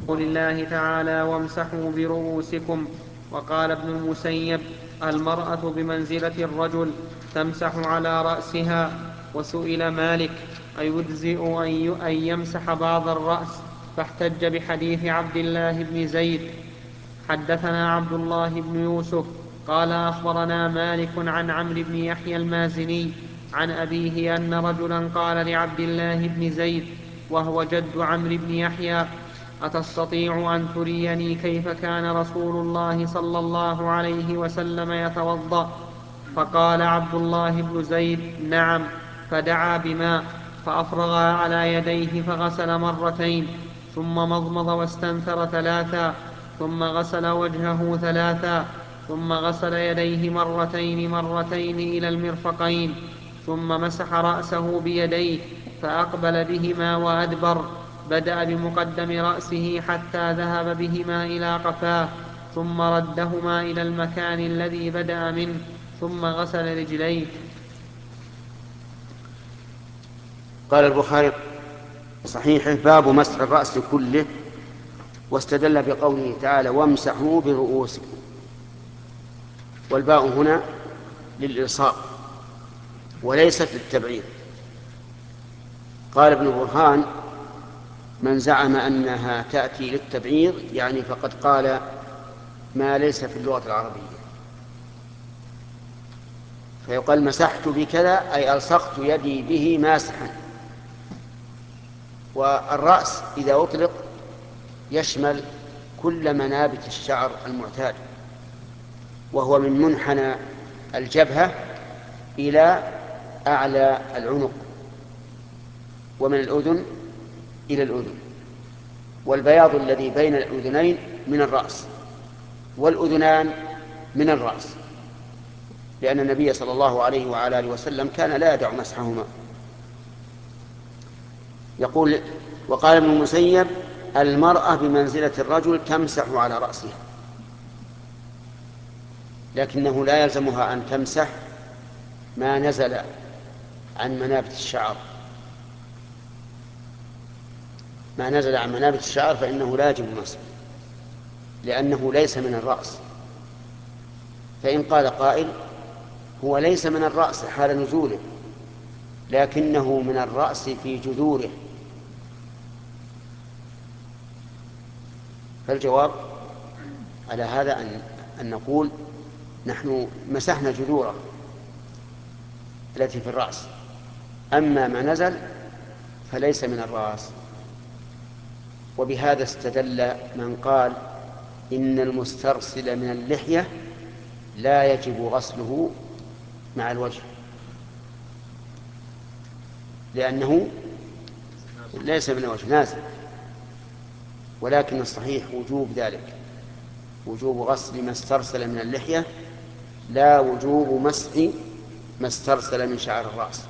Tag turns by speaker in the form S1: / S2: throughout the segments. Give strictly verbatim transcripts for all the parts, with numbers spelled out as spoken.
S1: قول الله تعالى وامسحوا برؤوسكم. وقال ابن المسيب المرأة بمنزلة الرجل تمسح على رأسها. وسئل مالك أيجزئ أن يمسح بعض الرأس، فاحتج بحديث عبد الله بن زيد. حدثنا عبد الله بن يوسف قال أخبرنا مالك عن عمرو بن يحيى المازني عن أبيه أن رجلا قال لعبد الله بن زيد وهو جد عمرو بن يحيى أتستطيع أن تريني كيف كان رسول الله صلى الله عليه وسلم يتوضأ؟ فقال عبد الله بن زيد نعم. فدعا بماء فأفرغ على يديه فغسل مرتين، ثم مضمض واستنثر ثلاثا، ثم غسل وجهه ثلاثا، ثم غسل يديه مرتين مرتين إلى المرفقين، ثم مسح رأسه بيديه فأقبل بهما وأدبر، بدأ بمقدم رأسه حتى ذهب بهما إلى قفاه، ثم ردهما إلى المكان الذي بدأ منه، ثم غسل رجليه.
S2: قال البخاري صحيح باب مسح الرأس كله، واستدل بقوله تعالى وامسحوا برؤوسكم، والباء هنا للإلصاق وليست للتبعيض. قال ابن برهان من زعم أنها تأتي للتبعيض يعني فقد قال ما ليس في اللغة العربية، فيقال مسحت بكذا أي ألصقت يدي به ماسحا. والرأس إذا أطلق يشمل كل منابت الشعر المعتاد، وهو من منحنى الجبهة إلى أعلى العنق، ومن الأذن إلى الأذن، والبياض الذي بين الأذنين من الرأس، والأذنان من الرأس، لأن النبي صلى الله عليه وعلى آله وسلم كان لا يدع مسحهما. يقول وقال ابن المسيب المرأة بمنزلة الرجل تمسح على رأسها، لكنه لا يلزمها أن تمسح ما نزل عن منابت الشعر، ما نزل عن منابت الشعر فإنه لا يجب المسح لأنه ليس من الرأس. فإن قال قائل هو ليس من الرأس حال نزوله لكنه من الرأس في جذوره، فالجواب على هذا أن, أن نقول نحن مسحنا جذوره التي في الرأس، أما ما نزل فليس من الرأس. وبهذا استدل من قال إن المسترسل من اللحية لا يجب غسله مع الوجه، لأنه ليس من الوجه نازل، ولكن الصحيح وجوب ذلك، وجوب غسل ما استرسل من اللحية لا وجوب مسح ما استرسل من شعر الرأس،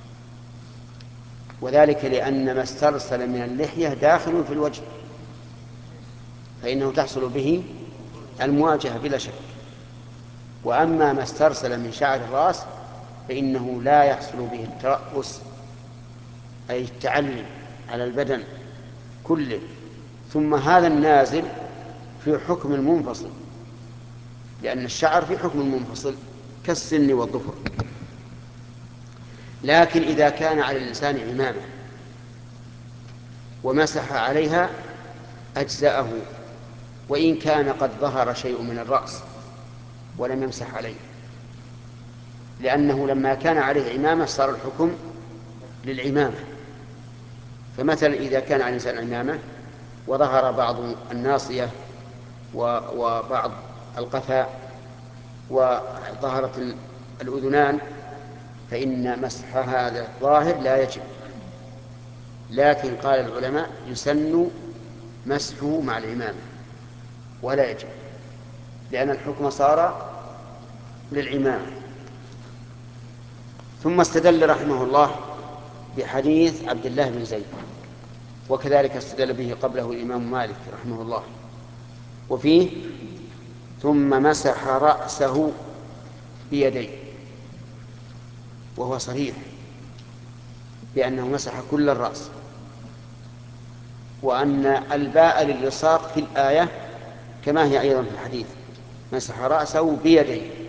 S2: وذلك لأن ما استرسل من اللحية داخل في الوجه فإنه تحصل به المواجهة بلا شك، وأما ما استرسل من شعر الرأس فإنه لا يحصل به الترأس أي التعلي على البدن كله. ثم هذا النازل في حكم المنفصل، لأن الشعر في حكم المنفصل كالسن والظفر. لكن إذا كان على الإنسان عمامة ومسح عليها أجزأه، وإن كان قد ظهر شيء من الرأس ولم يمسح عليه، لأنه لما كان عليه عمامة صار الحكم للعمامة. فمثلا إذا كان على الإنسان عمامة وظهر بعض الناصية وبعض القفاء وظهرت الأذنان فإن مسح هذا الظاهر لا يجب، لكن قال العلماء يسن مسحه مع العمامة ولا يجب، لأن الحكم صار للعمامة. ثم استدل رحمه الله بحديث عبد الله بن زيد، وكذلك استدل به قبله الإمام مالك رحمه الله، وفيه ثم مسح رأسه بيديه، وهو صريح بأنه مسح كل الرأس، وأن الباء للإلصاق في الآية كما هي أيضا في الحديث، مسح رأسه بيديه.